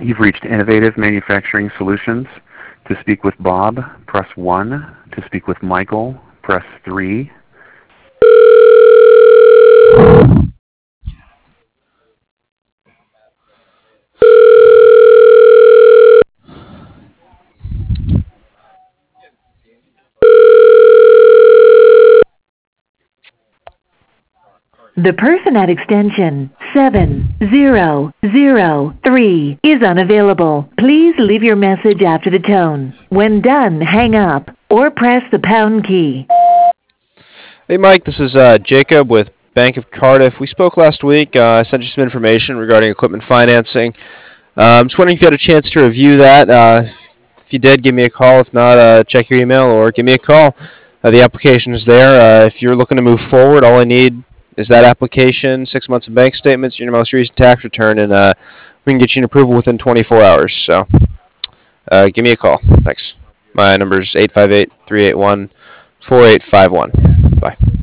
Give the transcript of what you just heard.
You've reached Innovative Manufacturing Solutions. To speak with Bob, press 1. To speak with Michael, press 3. The person at extension 7003 is unavailable. Please leave your message after the tone. When done, hang up or press the pound key. Hey Mike, this is Jacob with Bank of Cardiff. We spoke last week. I sent you some information regarding equipment financing. I'm just wondering if you had a chance to review that. If you did, give me a call. If not, check your email or give me a call. The application is there. If you're looking to move forward, all I need is that application, 6 months of bank statements, your most recent tax return, and we can get you an approval within 24 hours. So give me a call. Thanks. My number is 858-381-4851. Bye.